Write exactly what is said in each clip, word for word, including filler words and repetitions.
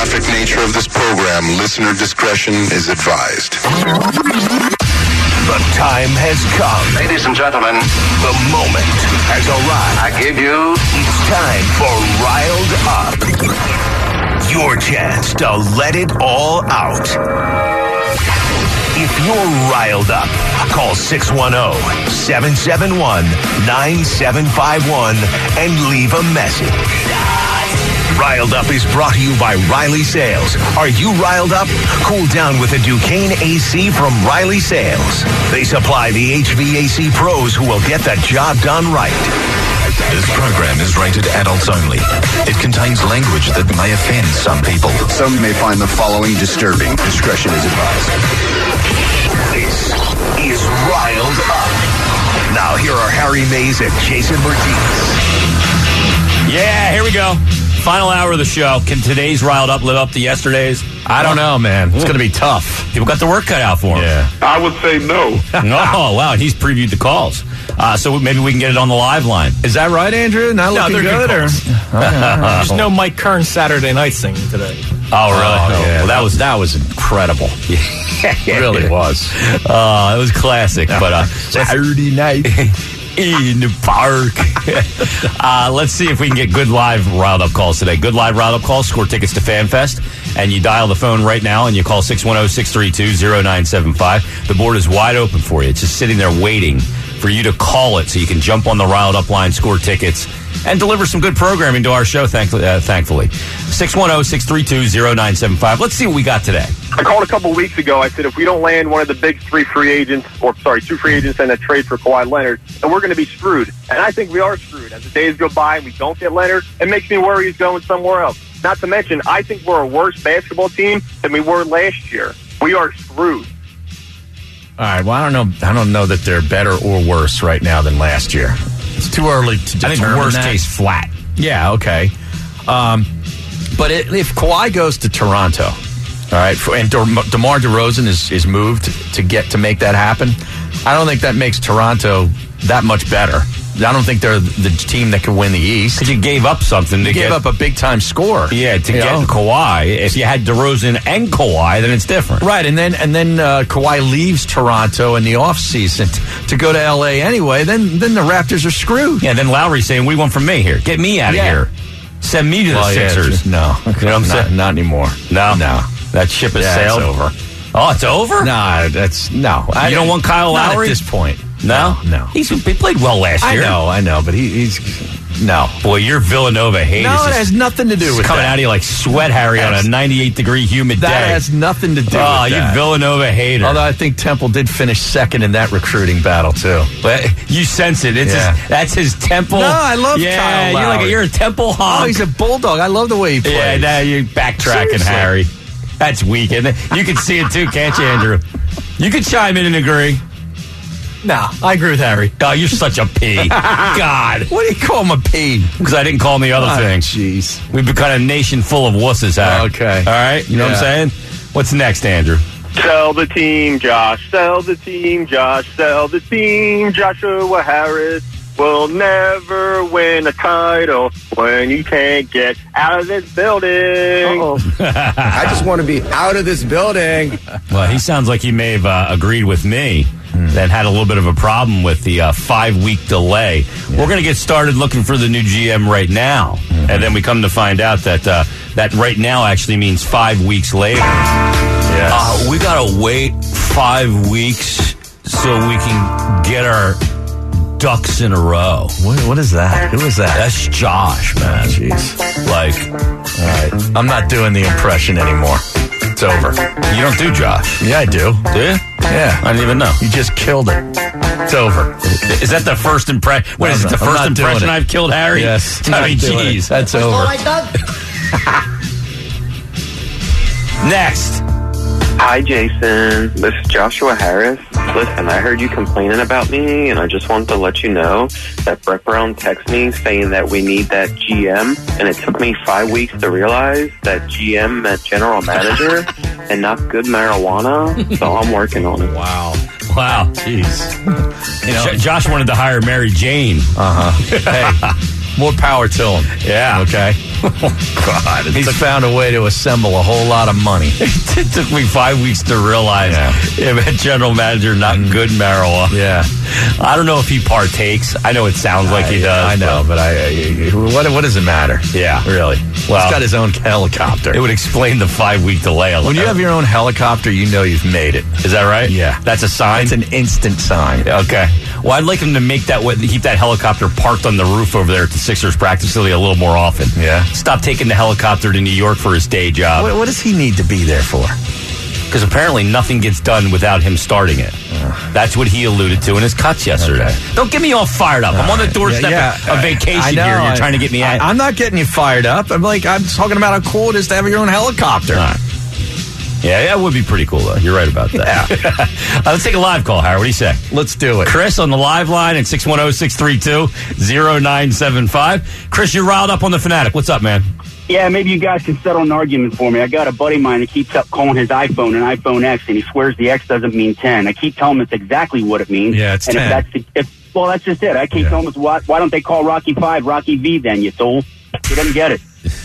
graphic nature of this program, listener discretion is advised. The time has come. Ladies and gentlemen, the moment has arrived. I give you... It's time for Riled Up. Your chance to let it all out. If you're riled up, call six one zero, seven seven one, nine seven five one and leave a message. Riled Up is brought to you by Riley Sales. Are you riled up? Cool down with a Duquesne A C from Riley Sales. They supply the H V A C pros who will get the job done right. This program is rated adults only. It contains language that may offend some people. Some may find the following disturbing. Discretion is advised. This is Riled Up. Now here are Harry Mays and Jason Martinez. Yeah, here we go. Final hour of the show. Can today's Riled Up live up to yesterday's? I don't know, man. It's going to be tough. People got the work cut out for them. Yeah. I would say no. Oh, wow. And he's previewed the calls. Uh, so maybe we can get it on the live line. Is that right, Andrew? Not No, looking they're good? good Or? There's no Mike Kern Saturday night singing today. Oh, really? Oh, Oh, yeah. well, that was that was incredible. It really was. Uh, it was classic. But uh, Saturday night in the park. uh, let's see if we can get good live Riled Up calls today. Good live Riled Up calls. Score tickets to FanFest. And you dial the phone right now and you call six one zero, six three two, zero nine seven five. The board is wide open for you. It's just sitting there waiting for you to call it so you can jump on the Riled Up line, score tickets, and deliver some good programming to our show, thankfully. Uh, thankfully. six one zero, six three two, zero nine seven five. Let's see what we got today. I called a couple weeks ago. I said if we don't land one of the big three free agents, or sorry, two free agents and a trade for Kawhi Leonard, then we're going to be screwed. And I think we are screwed. As the days go by and we don't get Leonard, it makes me worry he's going somewhere else. Not to mention, I think we're a worse basketball team than we were last year. We are screwed. All right. Well, I don't know. I don't know that they're better or worse right now than last year. It's too early to determine. I think worst that. case flat. Yeah. Okay. Um, but it, if Kawhi goes to Toronto, all right, for, and De, DeMar DeRozan is is moved to get to make that happen, I don't think that makes Toronto that much better. I don't think they're the team that can win the East. Because you gave up something to you get... gave up a big-time score. Yeah, to you get know? Kawhi. If you had DeRozan and Kawhi, then it's different. Right, and then and then uh, Kawhi leaves Toronto in the offseason t- to go to L A anyway, then then the Raptors are screwed. Yeah, then Lowry's saying, what do you want from me here? Get me out of Yeah. here. Send me to the Well, yeah, Sixers. just- no. You know what I'm not, saying? Not anymore. No? No. That ship has Yeah, sailed? it's over. Oh, it's over? No, that's... No. You don't want Kyle not Lowry? at this point. No? No. He's, he played well last I year. know, I know, but he, he's... No. Boy, your Villanova hate No, is it just has nothing to do with coming that. out of you like sweat, Harry, on a That's- ninety-eight degree humid That day. has nothing to do oh, with you that. Villanova hater. Although I think Temple did finish second in that recruiting battle, too. But you sense it. It's Yeah. his, that's his Temple. No, I love yeah, Kyle you're like Lowry. a, you're a Temple honk. Oh, he's a bulldog. I love the way he plays. Yeah, now you're backtracking, Seriously. Harry. That's weak. And you can see it too, can't you, Andrew? You can chime in and agree. No, I agree with Harry. Oh, you're such a P. God. What do you call him a P? Because I didn't call him the other Oh, thing. Jeez. We've become a nation full of wusses, Harry. Okay. All right? You know what Yeah. I'm saying? What's next, Andrew? Sell the team, Josh. Sell the team, Josh. Sell the team, Joshua Harris. Will never win a title when you can't get out of this building. I just want to be out of this building. Well, he sounds like he may have uh, agreed with me and had a little bit of a problem with the uh, five-week delay. Yeah. We're going to get started looking for the new G M right now. Mm-hmm. And then we come to find out that uh, that right now actually means five weeks later. Yes. Uh, we got to wait five weeks so we can get our ducks in a row. What, what is that? Who is that? That's Josh, man. Jeez. Like, all right. I'm not doing the impression anymore. It's over. You don't do Josh? Yeah, I do. Do you? Yeah. I didn't even know. You just killed it. It's over. Is that the first impression? What No, is it, the I'm first not doing impression it. I've killed Harry? Yes. I mean, Not doing it. jeez. That's over. Next. Hi, Jason. This is Joshua Harris. Listen, I heard you complaining about me, and I just wanted to let you know that Brett Brown texted me saying that we need that G M, and it took me five weeks to realize that G M meant general manager and not good marijuana, so I'm working on it. Wow. Wow. Jeez. You know, J- Josh wanted to hire Mary Jane. Uh-huh. Hey. more power to him. Yeah. Okay. Oh, God. It He's took, found a way to assemble a whole lot of money. it took me five weeks to realize Yeah. him a general manager, not good marijuana. Yeah. I don't know if he partakes. I know it sounds like he I, does. I know, but I, I what what does it matter? Yeah. Really. Well, He's got his own helicopter. It would explain the five-week delay. When you have your own helicopter, you know you've made it. Is that right? Yeah. That's a sign? It's an instant sign. Okay. Well, I'd like him to make that way, keep that helicopter parked on the roof over there at the Sixers practice facility a little more often. Yeah. Stop taking the helicopter to New York for his day job. What, what does he need to be there for? Because apparently nothing gets done without him starting it. Uh, That's what he alluded to in his cuts yesterday. Okay. Don't get me all fired up. I'm on the doorstep yeah, yeah. of vacation I know, here. You're I, trying to get me out. I, I'm not getting you fired up. I'm like, I'm talking about how cool it is to have your own helicopter. All right. Yeah, that would be pretty cool, though. You're right about that. Yeah. uh, let's take a live call, Howard. What do you say? Let's do it. Chris on the live line at six one zero, six three two, zero nine seven five. Chris, you're riled up on the Fanatic. What's up, man? Yeah, maybe you guys can settle an argument for me. I got a buddy of mine that keeps up calling his iPhone an iPhone X, and he swears the X doesn't mean ten. I keep telling him it's exactly what it means. Yeah, it's and ten. If that's the, if, well, that's just it. I keep Yeah. telling him, why, why don't they call Rocky five Rocky V then, you fool? He doesn't get it.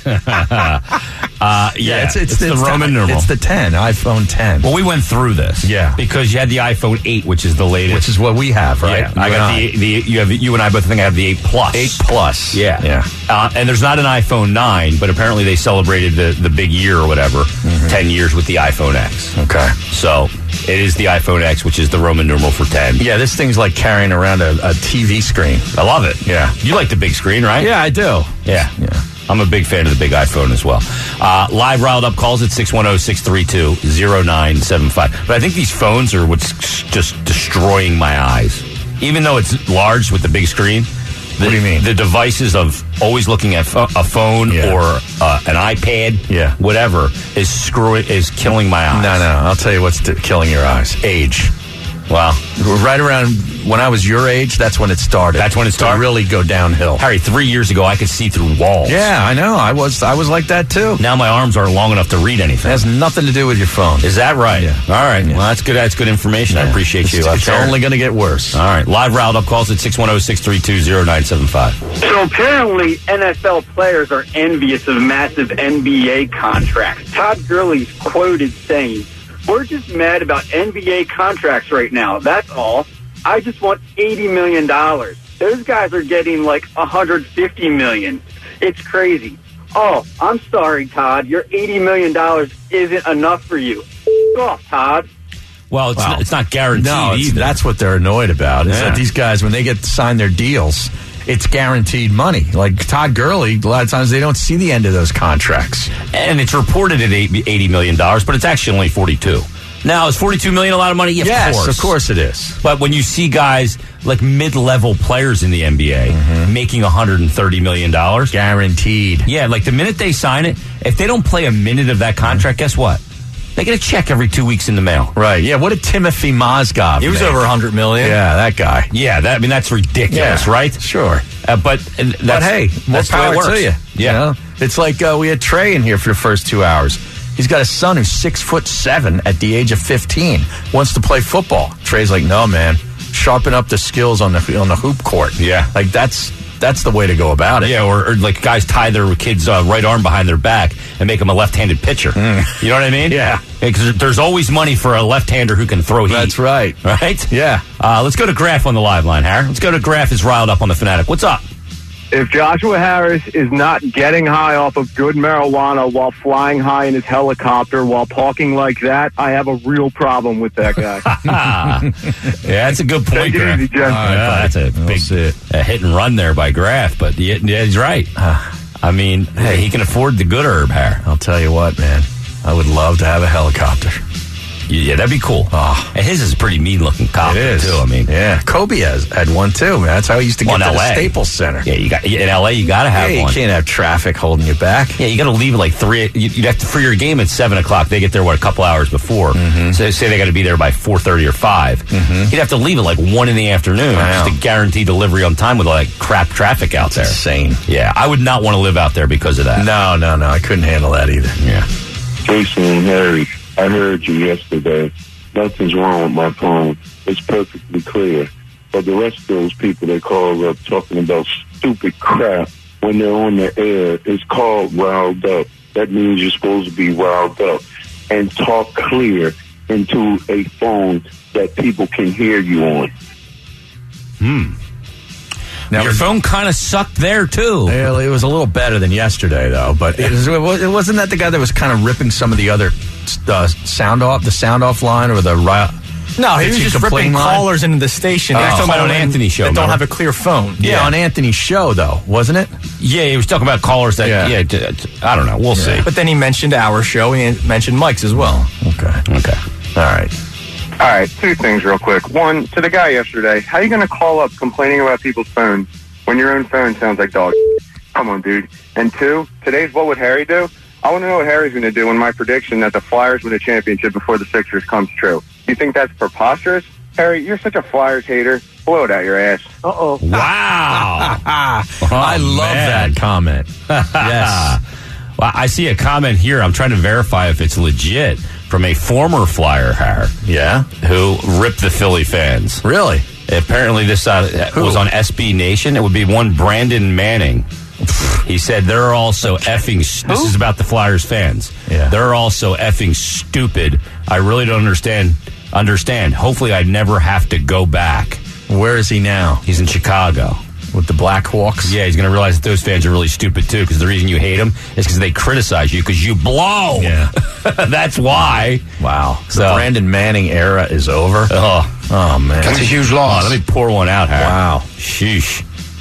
uh, yeah, it's, it's, it's the it's Roman the, numeral. It's the ten, iPhone ten. Well, we went through this. Yeah. Because you had the iPhone eight, which is the latest. Which is what we have, right? Yeah, I got the, the you have you and I both think I have the eight plus. eight plus. Yeah, Yeah. Uh, and there's not an iPhone nine, but apparently they celebrated the the big year or whatever, Mm-hmm. ten years with the iPhone X. Okay. So it is the iPhone X, which is the Roman numeral for ten. Yeah, this thing's like carrying around a, a T V screen. I love it. Yeah. You like the big screen, right? Yeah, I do. Yeah. Yeah. I'm a big fan of the big iPhone as well. Uh, live riled up calls at six one zero, six three two, zero nine seven five. But I think these phones are what's just destroying my eyes. Even though it's large with the big screen. The, What do you mean? The devices of always looking at fo- a phone Yeah. or uh, an iPad, Yeah. whatever, is screwing is killing my eyes. No, no, I'll tell you what's t- killing your eyes. Age. Wow. Right around when I was your age, that's when it started. That's when it started? To really go downhill. Harry, three years ago, I could see through walls. Yeah, I know. I was I was like that too. Now my arms aren't long enough to read It anything. has nothing to do with your phone. Is that right? Yeah. All right. Yeah. Well, that's good. That's good information. I Yeah. appreciate It's, you. Uh, it's sharing. only going to get worse. All right. Live riled up calls at six one zero, six three two, zero nine seven five. So apparently, N F L players are envious of massive N B A contracts. Todd Gurley's quoted saying, "We're just mad about N B A contracts right now. That's all. I just want eighty million dollars. Those guys are getting like one hundred fifty million dollars. It's crazy. Oh, I'm sorry, Todd. Your eighty million dollars isn't enough for you. F- off, Todd." Well, it's, Wow. not, it's not guaranteed No, it's, either. that's what they're annoyed about. Is Yeah. that these guys, when they get to sign their deals, it's guaranteed money. Like Todd Gurley, a lot of times they don't see the end of those contracts. And it's reported at eighty million dollars, but it's actually only forty-two. Now, is forty-two million dollars a lot of money? Yeah, yes, of course. of course it is. But when you see guys like mid-level players in the N B A Mm-hmm. making one hundred thirty million dollars. Guaranteed. Yeah, like the minute they sign it, if they don't play a minute of that contract, guess what? They get a check every two weeks in the mail. Right. Yeah, what did Timothy Mozgov He was make? over one hundred million. Yeah, that guy. Yeah, that, I mean, that's ridiculous, Yeah, right? Sure. Uh, but uh, that's, But hey, more that's the way power it works. to you. Yeah. You know? It's like uh, we had Trey in here for the first two hours. He's got a son who's six foot seven at the age of fifteen. Wants to play football. Trey's like, no, man. Sharpen up the skills on the on the hoop court. Yeah. Like that's that's the way to go about it. Yeah, or, or like guys tie their kid's uh, right arm behind their back and make them a left-handed pitcher. Mm. You know what I mean? Yeah. Because there's always money for a left-hander who can throw heat. That's right. Right? Yeah. Uh, let's go to Graf on the live line, Harry. Let's go to Graf is riled up on the Fanatic. What's up? If Joshua Harris is not getting high off of good marijuana while flying high in his helicopter while talking like that, I have a real problem with that guy. Yeah, that's a good point, Take it Graf. easy, gentlemen. Uh, yeah, that's a We'll big see it. a hit and run there by Graf, but yeah, yeah, he's right. I mean, hey, he can afford the good herb, Harry. I'll tell you what, man. I would love to have a helicopter. Yeah, that'd be cool. Oh. And his is a pretty mean-looking copter, It is. too. I mean, Yeah. Kobe has had one too, man. That's how he used to Well, get in to the L A. Staples Center. yeah, you got in L A. You got to have Yeah, you one. can't have traffic holding you back. Yeah, you got to leave at like three. you- You'd have to for your game at seven o'clock. They get there what a couple hours before. Mm-hmm. So they say they got to be there by four thirty or five. You'd have to leave at like one in the afternoon I just know. to guarantee delivery on time with all that crap traffic out there. Insane. Yeah, I would not want to live out there because of that. No, no, no. I couldn't handle that either. Yeah. Jason and Harry, I heard you yesterday. Nothing's wrong with my phone. It's perfectly clear. But the rest of those people they call up talking about stupid crap when they're on the air. It's called riled up. That means you're supposed to be riled up and talk clear into a phone that people can hear you on. Hmm. Now, your phone kind of sucked there, too. Well, it was a little better than yesterday, though. But it, was, it wasn't that the guy that was kind of ripping some of the other uh, sound off, the sound off line or the... Ri- no, he was just ripping line? callers into the station. Oh. He was talking about on Anthony's show. That remember? don't have a clear phone. Yeah, yeah, on Anthony's show, though, wasn't it? Yeah, he was talking about callers that... Yeah, yeah I don't know. We'll yeah. see. But then he mentioned our show. He mentioned Mike's as well. Okay. Okay. All right. All right, two things real quick. One, to the guy yesterday, how are you going to call up complaining about people's phones when your own phone sounds like dog? Come on, dude. And two, today's What Would Harry Do? I want to know what Harry's going to do when my prediction that the Flyers win a championship before the Sixers comes true. You think that's preposterous? Harry, you're such a Flyers hater. Blow it out your ass. Uh-oh. Wow. oh, I love man. that comment. Yes. Well, I see a comment here. I'm trying to verify if it's legit from a former Flyer hair. Yeah. Who ripped the Philly fans. Really? Apparently this uh, was on S B Nation. It would be one Brandon Manning. He said they're also effing... St- this is about the Flyers fans. Yeah. They're also effing stupid. I really don't understand. Understand. Hopefully I never have to go back. Where is he now? He's in Chicago. With the Blackhawks? Yeah, he's going to realize that those fans are really stupid, too, because the reason you hate them is because they criticize you because you blow. Yeah. That's why. Wow. So, the Brandon Manning era is over? Oh, oh man. That's a huge loss. Oh, let me pour one out, Harry. Wow. Sheesh.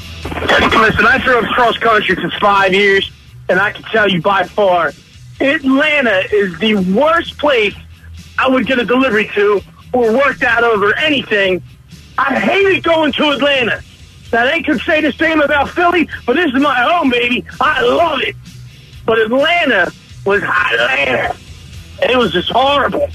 Listen, I drove cross country for five years, and I can tell you by far, Atlanta is the worst place I would get a delivery to or worked out over anything. I hated going to Atlanta. Now, they could say the same about Philly, but this is my home, baby. I love it. But Atlanta was Atlanta, and it was just horrible.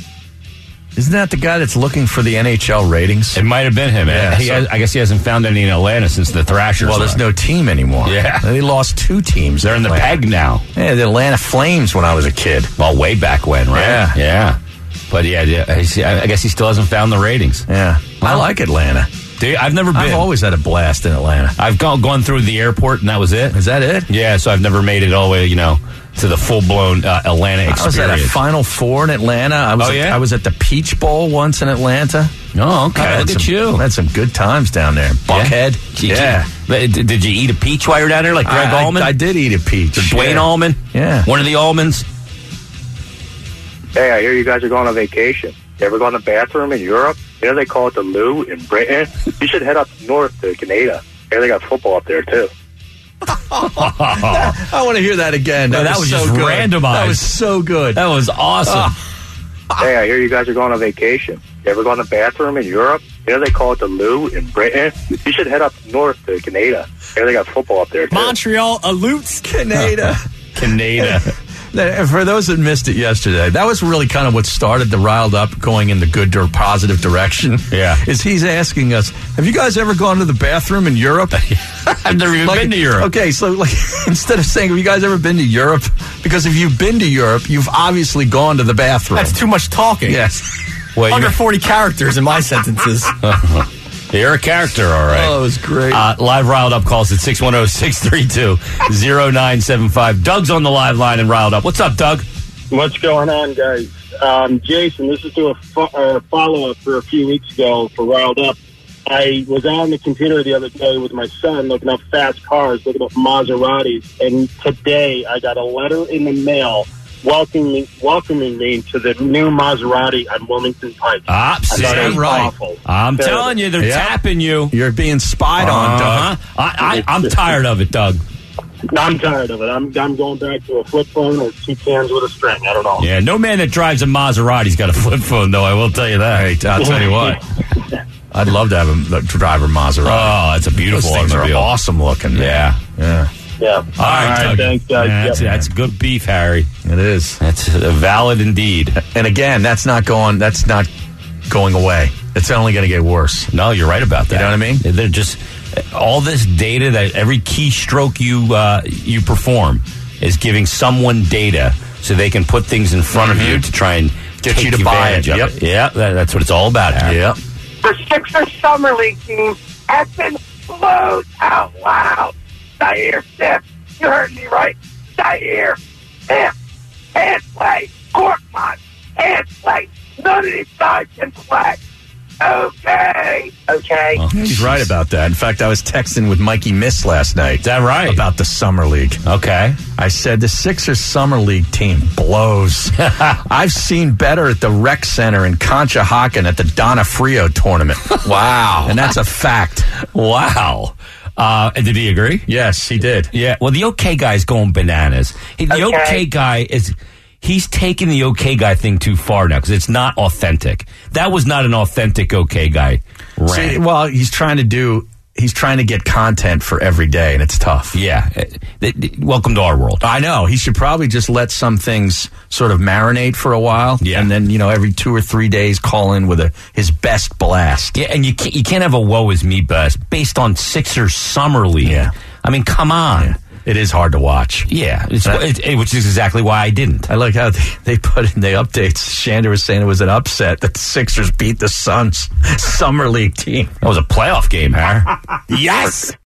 Isn't that the guy that's looking for the N H L ratings? It might have been him. Yeah, he so, has, I guess he hasn't found any in Atlanta since the Thrashers. Well, there's are. no team anymore. Yeah. They lost two teams. They're in, in the peg now. Yeah, the Atlanta Flames when I was a kid. Well, way back when, right? Yeah. Yeah. But, yeah, yeah I guess he still hasn't found the ratings. Yeah. Well, I like Atlanta. Dude, I've never been. I've always had a blast in Atlanta. I've gone, gone through the airport, and that was it. Is that it? Yeah, so I've never made it all the way, you know, to the full-blown uh, Atlanta experience. I was at a Final Four in Atlanta. I was oh, at, yeah? I was at the Peach Bowl once in Atlanta. Oh, okay. Look some, at you. I had some good times down there. Buckhead. Yeah. yeah. Did, did you eat a peach while you were down there, like Greg I, Allman? I, I did eat a peach. Dwayne yeah. Allman? Yeah. One of the Allmans? Hey, I hear you guys are going on vacation. You ever go to the bathroom in Europe? You know they call it the loo in Britain? You should head up north to Canada. There they got football up there, too. I want to hear that again. That, no, that was, was so just good. randomized. That was so good. That was awesome. Hey, I hear you guys are going on vacation. You ever go to the bathroom in Europe? You know they call it the loo in Britain? You should head up north to Canada. There they got football up there, too. Montreal aloots Canada. Canada. For those that missed it yesterday, that was really kind of what started the riled up going in the good or positive direction. Yeah. Is he's asking us, have you guys ever gone to the bathroom in Europe? I've never even like, been to Europe. Okay, so like instead of saying, have you guys ever been to Europe? Because if you've been to Europe, you've obviously gone to the bathroom. That's too much talking. Yes. Well, Under forty characters in my sentences. You're a character, all right. Oh, it was great. Uh, live Riled Up calls at six one zero, six three two, zero nine seven five. Doug's on the live line and Riled Up. What's up, Doug? What's going on, guys? Um, Jason, this is to a fo- uh, follow-up for a few weeks ago for Riled Up. I was on the computer the other day with my son looking up fast cars, looking up Maseratis, and today I got a letter in the mail welcoming welcoming me to the new Maserati on Wilmington Pike. Ah, see, right. Awful. I'm Terrible. telling you, they're yeah. tapping you. You're being spied uh-huh. on, Doug. I, I, I'm tired of it, Doug. I'm tired of it. I'm, I'm going back to a flip phone or two cans with a string. I don't know. Yeah, no man that drives a Maserati's got a flip phone, though. I will tell you that. Hey, I'll tell you what. I'd love to have a driver Maserati. Oh, it's a beautiful Those things automobile. Are awesome looking. Man. Yeah, yeah. Yeah. All right, All right thanks, guys. Yeah, that's, yep. that's good beef, Harry. It is. That's valid indeed. And again, that's not going. That's not going away. It's only going to get worse. No, you're right about that. You know what I mean? They're just all this data that every keystroke you uh, you perform is giving someone data so they can put things in front mm-hmm. of you to try and get take you to buy it. Yep. It. Yeah, that, that's what it's all about, Harry. Yep. The Sixers Summer League team has been blown out loud. Zaire Smith. You heard me right. Zaire Smith. Can't play. Corkmont. Can't play. None of these guys can play. Okay. Okay. Well, he's right about that. In fact, I was texting with Mikey Miss last night. Is that right? About the Summer League. Okay. I said the Sixers Summer League team blows. I've seen better at the Rec Center in Conshohocken at the Donofrio tournament. Wow. And that's a fact. Wow. Uh, did he agree? Yes, he did. Yeah. Well, the OK guy's going bananas. He, the Okay. OK guy is... He's taking the OK guy thing too far now because it's not authentic. That was not an authentic OK guy rant. See, well, he's trying to do... He's trying to get content for every day, and it's tough. Yeah. Welcome to our world. I know. He should probably just let some things sort of marinate for a while. Yeah. And then, you know, every two or three days call in with a his best blast. Yeah, and you can't, you can't have a woe is me best based on Sixers Summer League. Yeah. I mean, come on. Yeah. It is hard to watch. Yeah, it's, it, it, which is exactly why I didn't. I like how they, they put in the updates. Shander was saying it was an upset that the Sixers beat the Suns Summer League team. That was a playoff game, huh? Yes!